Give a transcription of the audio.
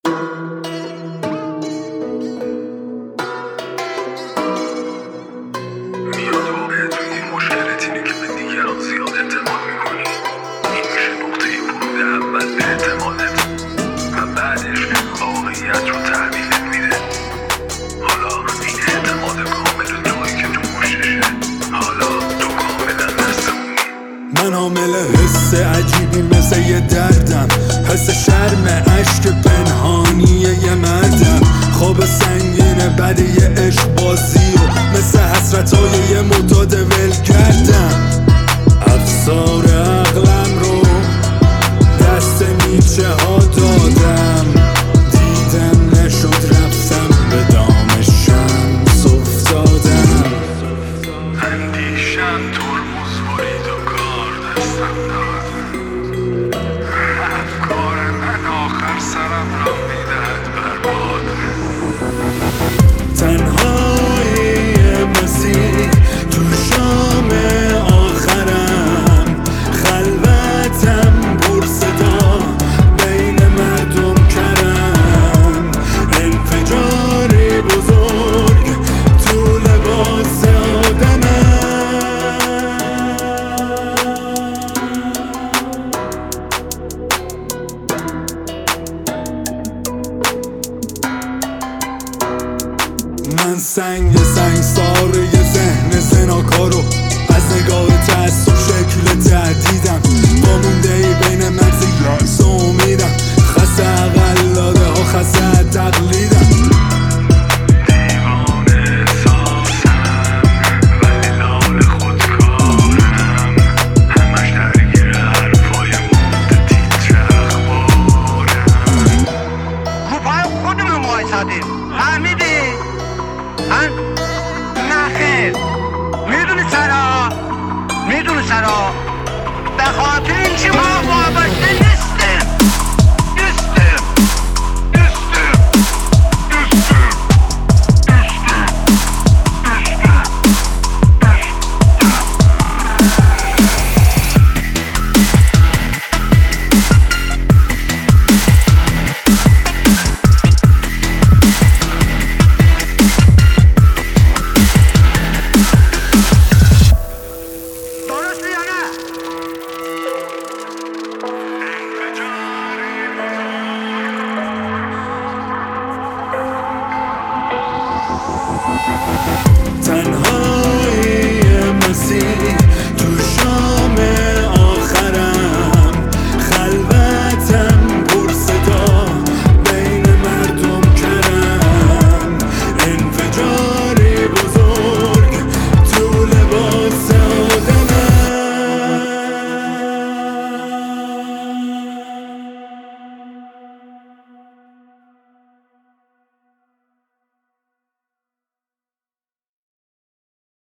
من حامل حس عجیبی مثل یه دردم، حس شرم عشق پنهانی یه مردم، خواب سنگین بعد یه عشق بازی و مثل حسرتای یه معتاد ولگردم. افسار عقلم رو دست نیچه ها دادم، دیدم نشد رفتم به دام شمس افتادم. اندیشم ترمز برید و کار دستم داد، افکار من آخر سرم را میدهد برباد. تنهایی مسیر تو شام آخرم، خلوتم پر صدا بین مردم کرم، انفجاری بزرگ تو لباس آدمم. من سنگسار یه ذهن زناکارو از نگاه تعصب شکل تهدیدم، با مونده ای بین مغز یأس و امیدم، خسته قلاده ها خسته تقلیدم. دیوان احساسم ولی لال خودکارم، همش درگیر حرفای مونده تیتر اخبارم. رو پای خودمون وایسادیم، فهمیدی؟ نخیر. میدونی چرا؟ به خاطر اینکه ما وابسته